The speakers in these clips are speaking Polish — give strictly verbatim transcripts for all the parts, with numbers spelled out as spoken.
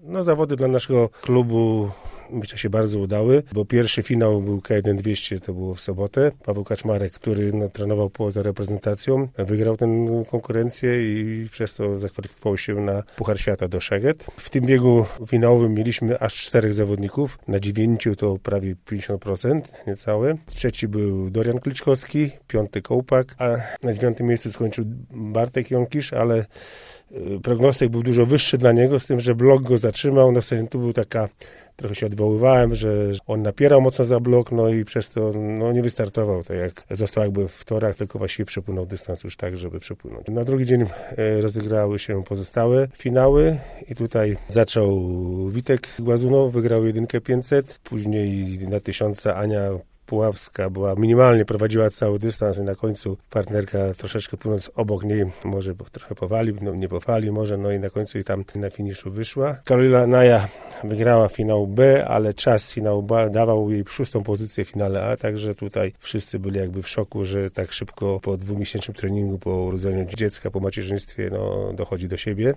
No zawody dla naszego klubu myślę się bardzo udały, bo pierwszy finał był K jeden dwieście, to było w sobotę. Paweł Kaczmarek, który no, trenował poza reprezentacją, wygrał tę konkurencję i przez to zakwalifikował się na Puchar Świata do Szeged. W tym biegu finałowym mieliśmy aż czterech zawodników, na dziewięciu to prawie pięćdziesiąt procent, niecałe. Trzeci był Dorian Kliczkowski, piąty Kołpak, a na dziewiątym miejscu skończył Bartek Jąkisz, ale prognostyk był dużo wyższy dla niego, z tym, że blok go zatrzymał. No wtedy tu był taka, trochę się odwoływałem, że on napierał mocno za blok, no i przez to no, nie wystartował, tak jak został jakby w torach, tylko właściwie przepłynął dystans już tak, żeby przepłynąć. Na drugi dzień rozegrały się pozostałe finały i tutaj zaczął Witek Głazunow, wygrał jedynkę pięćset, później na tysiąca Ania Puławska była minimalnie, prowadziła cały dystans i na końcu partnerka troszeczkę płynąc obok niej, może trochę powali, no nie powali może, no i na końcu i tam na finiszu wyszła. Karolina Naja wygrała finał B, ale czas finału B dawał jej szóstą pozycję w finale A, także tutaj wszyscy byli jakby w szoku, że tak szybko po dwumiesięcznym treningu, po urodzeniu dziecka, po macierzyństwie, no dochodzi do siebie.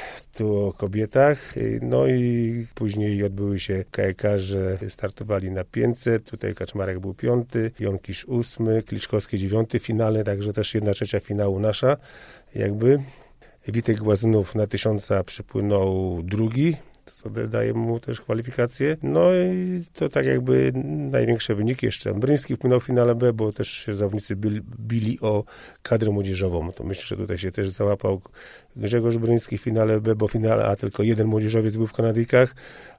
Tu o kobietach, no i później odbyły się K E K, że startowali na pięćset, tutaj Kaczmarek był piąty, Jąkisz ósmy, Kliczkowski dziewiąty w finale, także też jedna trzecia finału nasza, jakby. Witek Głazunow na tysiąca przypłynął drugi, co daje mu też kwalifikacje. No i to tak jakby największe wyniki jeszcze. Bryński wpłynął w finale B, bo też zawodnicy byli, bili o kadrę młodzieżową. To myślę, że tutaj się też załapał Grzegorz Bryński w finale B, bo w finale A tylko jeden młodzieżowiec był w Kanadykach,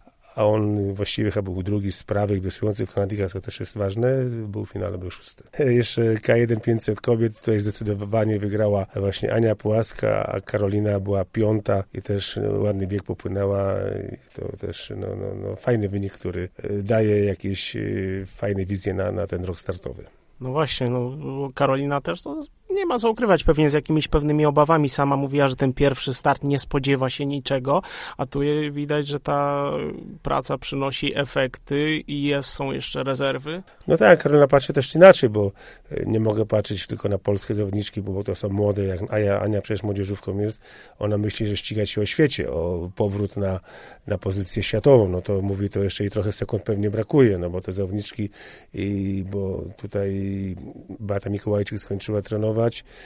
a on właściwie chyba był drugi z prawych wysujących w Kanadykach, co też jest ważne, był w finale, był szósty. Jeszcze K jeden pięćset kobiet, tutaj zdecydowanie wygrała właśnie Ania Pułaska, a Karolina była piąta i też ładny bieg popłynęła. I to też no, no, no, fajny wynik, który daje jakieś fajne wizje na, na ten rok startowy. No właśnie, no Karolina też to nie ma co ukrywać, pewnie z jakimiś pewnymi obawami. Sama mówiła, że ten pierwszy start nie spodziewa się niczego, a tu widać, że ta praca przynosi efekty i jest, są jeszcze rezerwy. No tak, Karolina patrzy też inaczej, bo nie mogę patrzeć tylko na polskie zawodniczki, bo to są młode, jak Ania, Ania przecież młodzieżówką jest, ona myśli, że ścigać się o świecie, o powrót na, na pozycję światową, no to mówi, to jeszcze jej trochę sekund pewnie brakuje, no bo te zawodniczki, i, bo tutaj Beata Mikołajczyk skończyła trenować,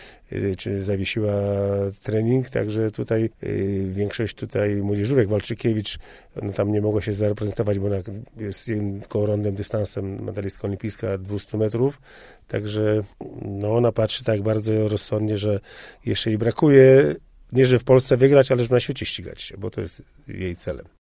czy zawiesiła trening, także tutaj y, większość tutaj młodzieżówek, Walczykiewicz, no tam nie mogła się zareprezentować, bo ona jest kołorondem dystansem medalistka olimpijska dwieście metrów, także no ona patrzy tak bardzo rozsądnie, że jeszcze jej brakuje, nie że w Polsce wygrać, ale że na świecie ścigać się, bo to jest jej celem.